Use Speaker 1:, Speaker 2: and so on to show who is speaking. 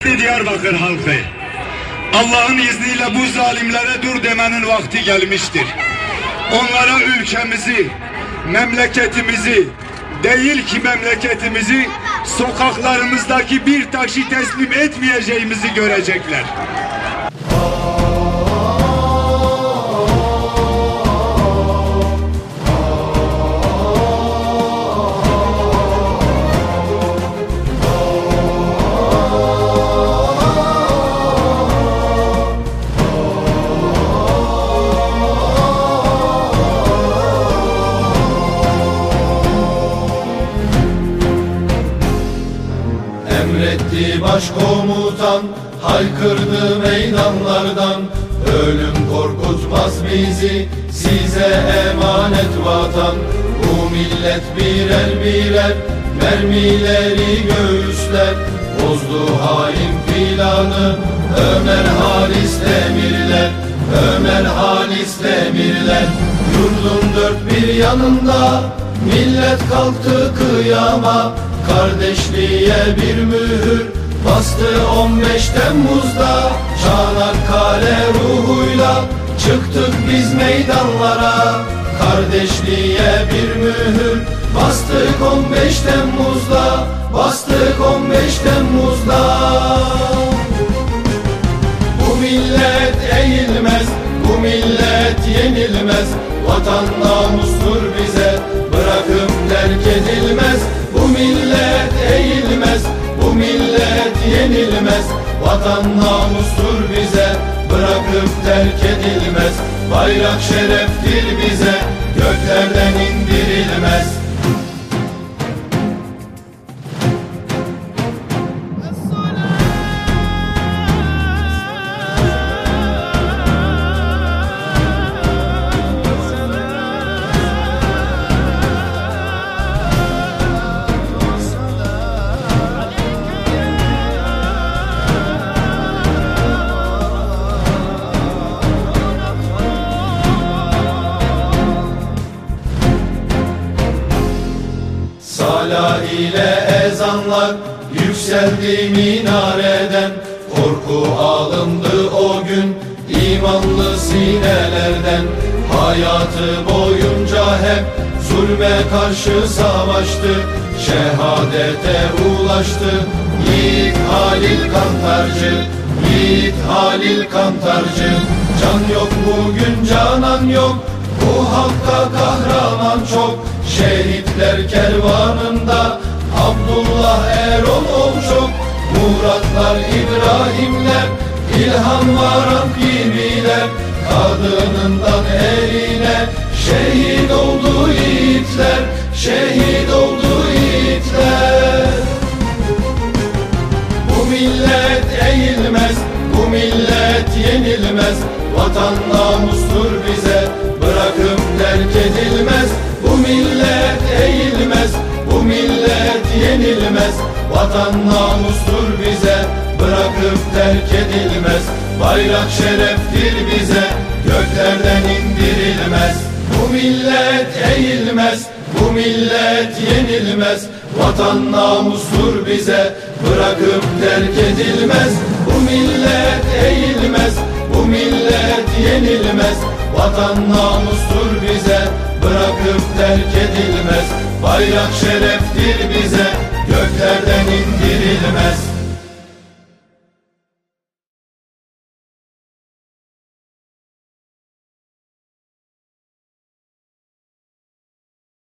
Speaker 1: Diyarbakır halkı, Allah'ın izniyle bu zalimlere dur demenin vakti gelmiştir. Onlara ülkemizi, memleketimizi, değil ki memleketimizi, sokaklarımızdaki bir taşı teslim etmeyeceğimizi görecekler.
Speaker 2: Emretti başkomutan, haykırdı meydanlardan. Ölüm korkutmaz bizi, size emanet vatan. Bu millet birer birer mermileri göğüsler. Bozdu hain planı Ömer Halis Demirler, Ömer Halis Demirler. Yurdun dört bir yanında millet kalktı kıyama. Kardeşliğe bir mühür bastı 15 Temmuz'da. Çanakkale ruhuyla çıktık biz meydanlara. Kardeşliğe bir mühür bastık 15 Temmuz'da. Bastık 15 Temmuz'da. Bu millet eğilmez, bu millet yenilmez. Vatan namustur bize, bırakıp terk edilmez. Bu millet eğilmez, bu millet yenilmez. Vatan namustur bize, bırakıp terk edilmez. Bayrak şereftir bize, göklerden indirilmez. Sala ile ezanlar yükseldi minareden. Korku alındı o gün imanlı sinelerden. Hayatı boyunca hep zulme karşı savaştı. Şehadete ulaştı Yiğit Halil Kantarcı, Yiğit Halil Kantarcı. Can yok bugün, canan yok, bu hakka kahraman çok. Şehitler kervanında Abdullah Erol çok. Muratlar, İbrahimler, İlhan Varan gibiler. Kadınından erine şehit oldu yiğitler, şehit oldu yiğitler. Bu millet eğilmez, bu millet yenilmez. Vatan namustur bize, bırakıp terk edilmez. Bu millet eğilmez, bu millet yenilmez. Vatan namustur bize, bırakıp terk edilmez. Bayrak şereftir bize, göklerden indirilmez. Bu millet eğilmez, bu millet yenilmez. Vatan namustur bize, bırakıp terk edilmez. Bu millet eğilmez, bu millet yenilmez. Vatan namustur bize, bırakıp terk edilmez. Bayrak şereftir bize, göklerden indirilmez.